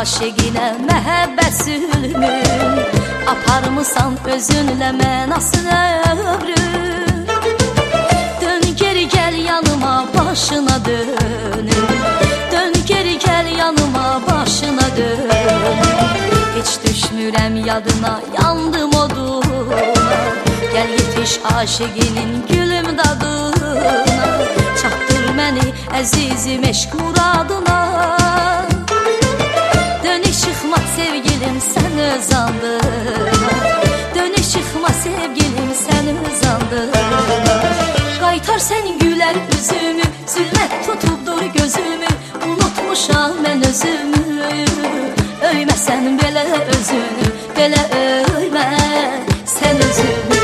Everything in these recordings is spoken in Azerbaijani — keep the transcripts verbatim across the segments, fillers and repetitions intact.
aşiqinə məhəbbət zülmün, aparmısan özünlə mənasın ömrün. Dön geri gəl yanıma, başına dönüm, dön geri gəl yanıma, başına dönüm. Heç düşmürəm yadına, yandım oduna, gəl yetiş aşiqinin gülüm dadına. Çatdır məni əzizim eşq muradına. Dönüş çıxma sevgilim sən öz andına, dönüş çıxma sevgilim sən öz andına. Qaytar sən gülər üzümü, zülmət tutubdur gözümü, unutmuşam mən özümü. Öyməsən belə özünü, belə öymə sən özünü.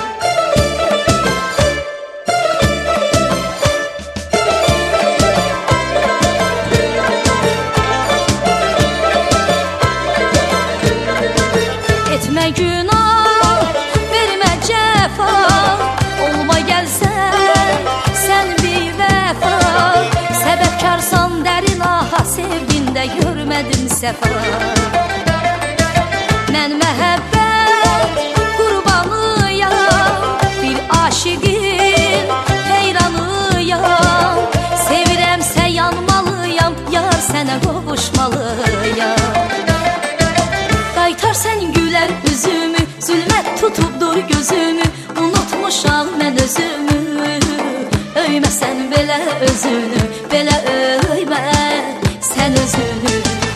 Etmə günah, vermə cəfa, olma gəlsən sən bir vəfa. Səbəbkarsan dərin aha, sevgində görmədim səfa. Mən məhəbbət qurbanıyam, bir aşiqin heyranıyam. Sevirəmsə yanmalıyam, yar sənə qovuşmalıyam. Qaytar sən gülər üzümü, zülmət tutubdur gözümü, unutmuşam mən özümü. Öyməsən belə özünü, belə öymə sən özünü.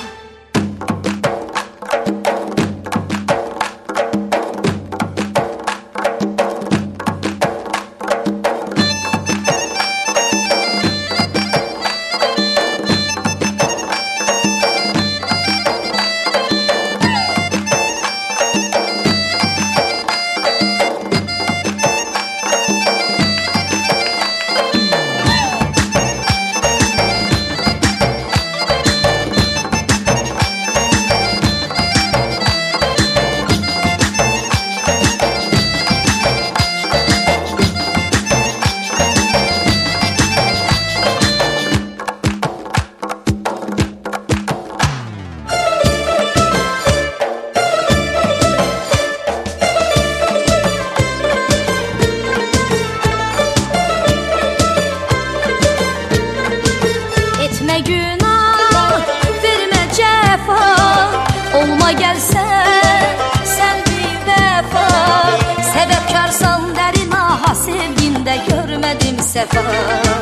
Etmə günah, vermə cəfa, olma gəlsən sən bir vəfa. Səbəbkarsan dərin aha, sevgində görmədim səfa.